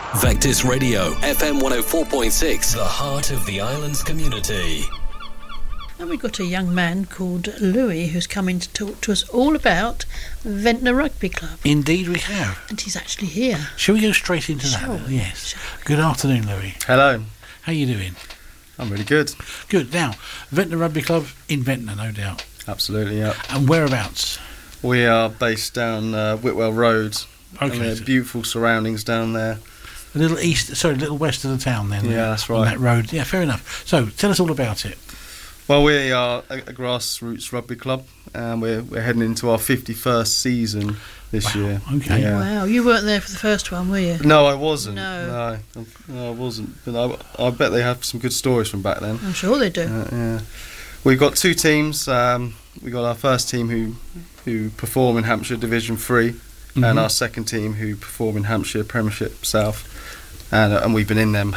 Vectis Radio, FM 104.6, the heart of the island's community. And we've got a young man called Louis who's coming to talk to us all about Ventnor Rugby Club. Indeed we have. And he's actually here. Shall we go straight into Sure. that? Yes. Sure. Good afternoon, Louis. Hello. How are you doing? I'm really good. Good. Now, Ventnor Rugby Club in Ventnor, no doubt. Absolutely, yeah. And whereabouts? We are based down Whitwell Road. Okay. And there are beautiful surroundings down there. A little west of the town then. Yeah, that's right. On that road. Yeah, fair enough. So, tell us all about it. Well, we are a grassroots rugby club, and we're heading into our 51st season this year. Okay. Yeah. Wow, you weren't there for the first one, were you? No, I wasn't. No. No, I wasn't. But I bet they have some good stories from back then. I'm sure they do. Yeah. We've got two teams. We've got our first team who perform in Hampshire Division 3, and our second team who perform in Hampshire Premiership South. And we've been in them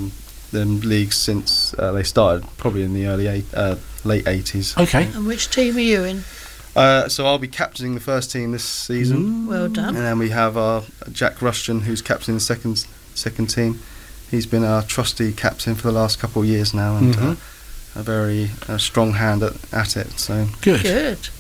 leagues since they started, probably in the late 80s. Okay. And which team are you in? So I'll be captaining the first team this season. Well done. And then we have our Jack Rushton, who's captaining the second team. He's been our trusty captain for the last couple of years now, and a very strong hand at it. So Good. Good.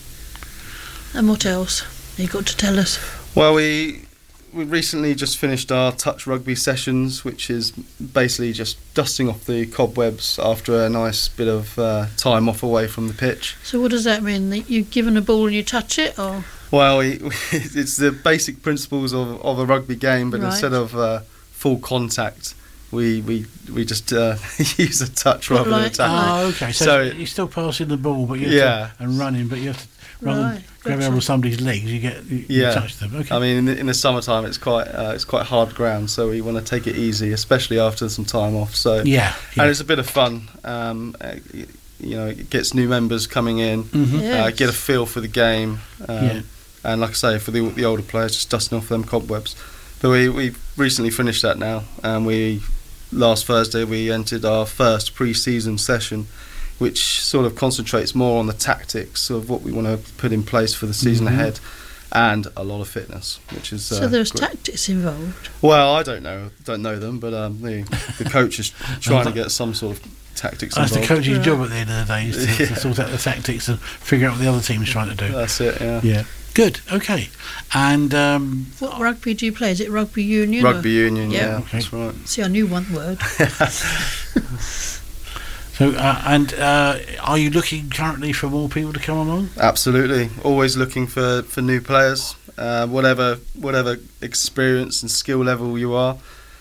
And what else you got to tell us? Well, we recently just finished our touch rugby sessions, which is basically just dusting off the cobwebs after a nice bit of time off away from the pitch. So what does that mean? That you're given a ball and you touch it, or? Well, it's the basic principles of a rugby game, but Right. instead of full contact, we just use a touch What, rather than a like- tackle. Oh, okay. So you're still passing the ball, but you have to, and running, but you have to rather than Right, grab gotcha. hold of somebody's legs, you touch them. Okay. I mean, in the summertime, it's quite hard ground, so we want to take it easy, especially after some time off. So yeah. and it's a bit of fun. It gets new members coming in, Yes. get a feel for the game, Yeah. and like I say, for the older players, just dusting off them cobwebs. But we recently finished that now, and last Thursday we entered our first pre-season session, which sort of concentrates more on the tactics of what we want to put in place for the season ahead, and a lot of fitness, which is So there's great. tactics involved. Well, I don't know them, but the coach is trying to get some sort of tactics That's the involved. coach's Right. job at the end of the day, is to sort out the tactics and figure out what the other team's trying to do. That's it, yeah. Yeah. Good. Okay. And What rugby do you play? Is it rugby union? Rugby union, Yeah. yeah, Okay. that's right. See, I knew one word. so are you looking currently for more people to come along? Absolutely, always looking for new players, whatever experience and skill level you are.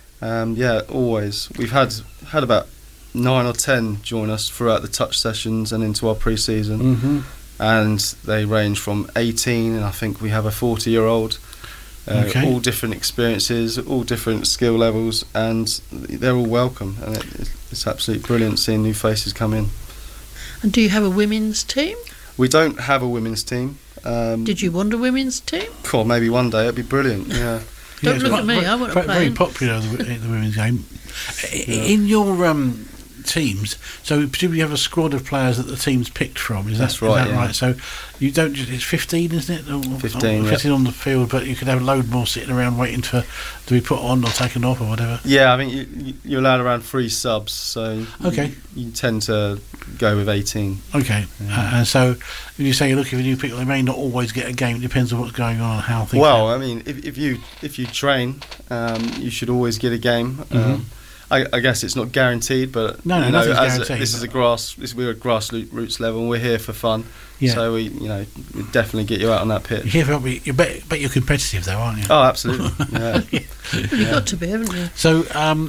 Always. We've had about 9 or 10 join us throughout the touch sessions and into our pre-season, and they range from 18, and I think we have a 40-year-old. Okay. All different experiences, all different skill levels, and they're all welcome. And it's absolutely brilliant seeing new faces come in. And do you have a women's team? We don't have a women's team. Did you want a women's team? Well, maybe one day it'd be brilliant. Yeah. Don't it's look quite- at me, I want to play. Very popular, the women's game. In your teams, so presumably you have a squad of players that the team's picked from. That's right, Is that yeah. right? So you don't just, it's 15, isn't it? Or 15, yeah. 15 on the field, but you could have a load more sitting around waiting to be put on or taken off or whatever. Yeah, I mean you're allowed around 3 subs, so Okay. you tend to go with 18. Okay. And so when you say you're looking for new people, they may not always get a game. It depends on what's going on and how things Well, happen. I mean, if you train, you should always get a game. I guess it's not guaranteed, but No, you know, nothing's as guaranteed, this is we're at grassroots level, and we're here for fun. Yeah. So we definitely get you out on that pitch. You bet you're competitive though, aren't you? Oh, absolutely. Yeah. Well, you've got to be, haven't you? So,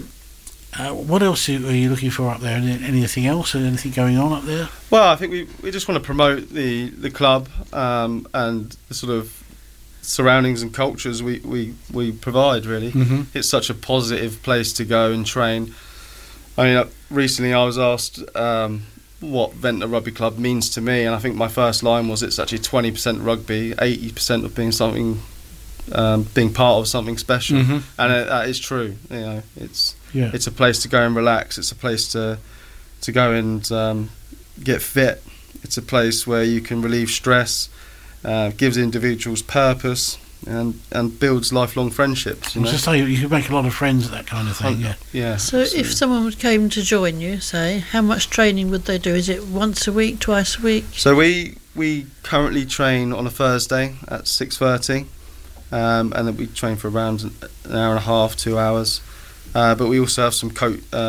what else are you looking for up there? Anything else? Anything going on up there? Well, I think we just want to promote the club and the sort of surroundings and cultures we provide. Really, it's such a positive place to go and train. I mean, recently I was asked what Ventnor Rugby Club means to me, and I think my first line was it's actually 20% rugby, 80% of being something, being part of something special, and that is true. You know, it's a place to go and relax. It's a place to go and get fit. It's a place where you can relieve stress, gives individuals purpose, and builds lifelong friendships. I was just saying, you can make a lot of friends at that kind of thing. Yeah. So if someone came to join you, say, how much training would they do? Is it once a week, twice a week? So we currently train on a Thursday at 6:30, and then we train for around an hour and a half, 2 hours. But we also have some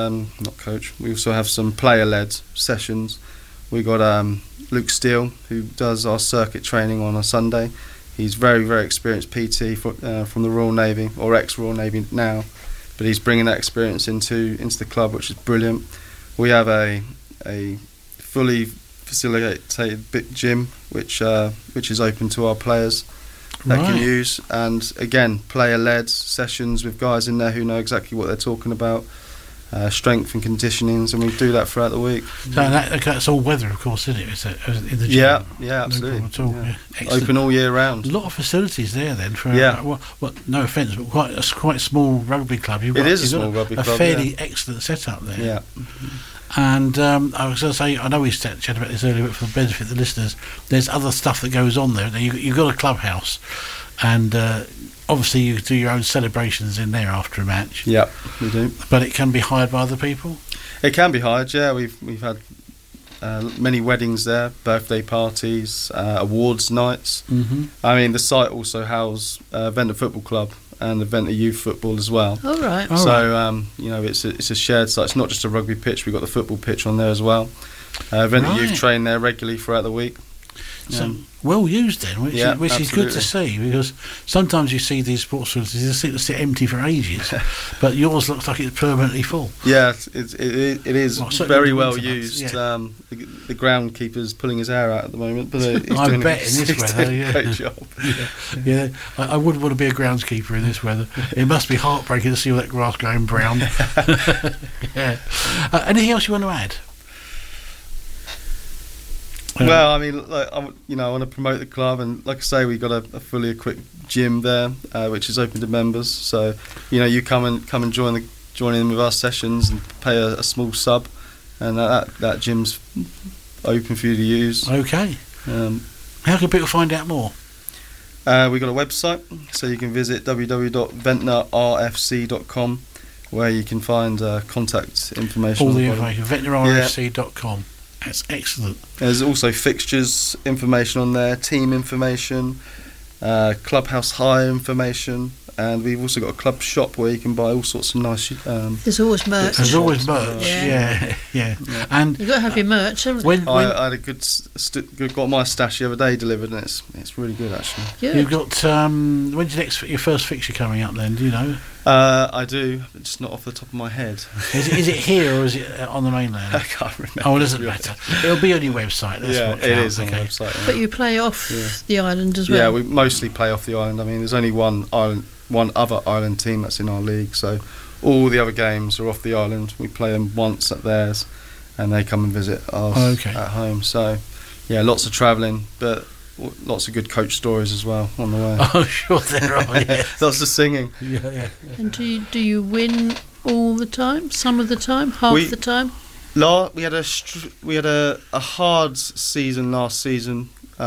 we also have some player-led sessions. We got Luke Steele, who does our circuit training on a Sunday. He's very, very experienced PT from the Royal Navy, or ex-Royal Navy now, but he's bringing that experience into the club, which is brilliant. We have a fully facilitated big gym, which is open to our players that can use, and again, player-led sessions with guys in there who know exactly what they're talking about. Strength and conditionings, and we do that throughout the week. So that's all weather, of course, isn't it? It's in the gym. Yeah, absolutely. No problem at all. Yeah. Open all year round. A lot of facilities there then. For no offence, but quite a small rugby club. It is a small rugby club. A fairly excellent setup there. Yeah. And I was going to say, I know we chatted about this earlier, but for the benefit of the listeners, there's other stuff that goes on there. You've got a clubhouse, and obviously you do your own celebrations in there after a match. Yeah, we do. But it can be hired by other people? It can be hired, yeah. We've had many weddings there, birthday parties, awards nights. Mm-hmm. I mean, the site also houses Ventnor Football Club and the Ventnor Youth Football as well. All right. So, it's a shared site. It's not just a rugby pitch. We've got the football pitch on there as well. Ventnor Youth train there regularly throughout the week. So well used then, which is good to see, because sometimes you see these sports facilities, they seem to sit empty for ages, but yours looks like it's permanently full. Yeah, it is very well used. Yeah. The groundkeeper's pulling his hair out at the moment, but I bet in this weather, a great job. Yeah, I wouldn't want to be a groundskeeper in this weather. It must be heartbreaking to see all that grass going brown. Yeah. Anything else you want to add? Well, I mean, I want to promote the club, and like I say, we've got a fully equipped gym there, which is open to members. So, you come and join in with our sessions and pay a small sub, and that gym's open for you to use. Okay. How can people find out more? We've got a website, so you can visit www.ventnorrfc.com, where you can find contact information. All the information. Ventnorrfc.com. That's excellent. There's also fixtures information on there, team information, clubhouse hire information, and we've also got a club shop where you can buy all sorts of nice. There's always merch. There's always merch. Yeah. And you've got to have your merch, haven't you? I had a good got my stash the other day delivered, and it's really good actually. Good. You've got when's your first fixture coming up then? Do you know? I do, but just not off the top of my head. Is it here or is it on the mainland? I can't remember. Oh, it doesn't matter. It'll be on your website. That's what it is on the website. Yeah. But you play off the island as well. Yeah, we mostly play off the island. I mean, there's only one other island team that's in our league, so all the other games are off the island. We play them once at theirs, and they come and visit us at home. So, yeah, lots of travelling, but lots of good coach stories as well on the way. Oh, sure there are. Yeah. Lots of singing. Yeah. And do you win all the time? Some of the time? Half the time? We had a hard season last season.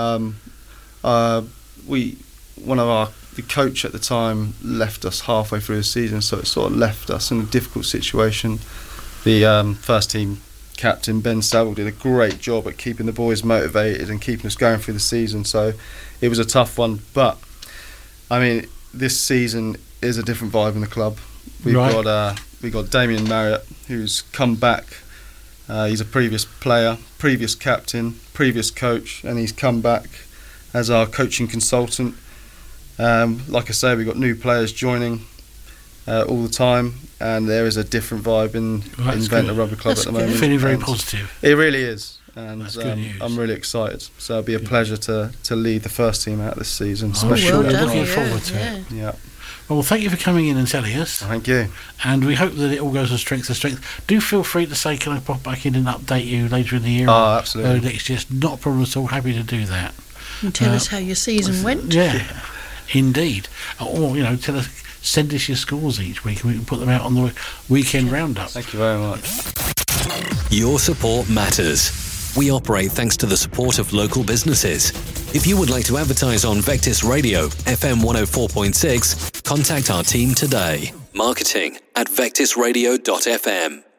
The coach at the time left us halfway through the season, so it sort of left us in a difficult situation. The first team captain Ben Saville did a great job at keeping the boys motivated and keeping us going through the season, so it was a tough one. But I mean, this season is a different vibe in the club. We've got Damien Marriott, who's come back. He's a previous player, previous captain, previous coach, and he's come back as our coaching consultant. Like I say, we've got new players joining all the time, and there is a different vibe in Ventnor Rugby Club at the moment. Feeling very positive. It really is, and that's good news. I'm really excited. So it'll be a pleasure to lead the first team out this season. Looking forward to it. Yeah. Well, thank you for coming in and telling us. Thank you. And we hope that it all goes from strength to strength. Do feel free to say, can I pop back in and update you later in the year? Oh, absolutely. Next year. Not a problem at all. Happy to do that. And tell us how your season went. Yeah, indeed. Or, tell us, send us your scores each week and we can put them out on the weekend roundup. Thank you very much. Your support matters. We operate thanks to the support of local businesses. If you would like to advertise on Vectis Radio, FM 104.6, contact our team today. Marketing@vectisradio.fm.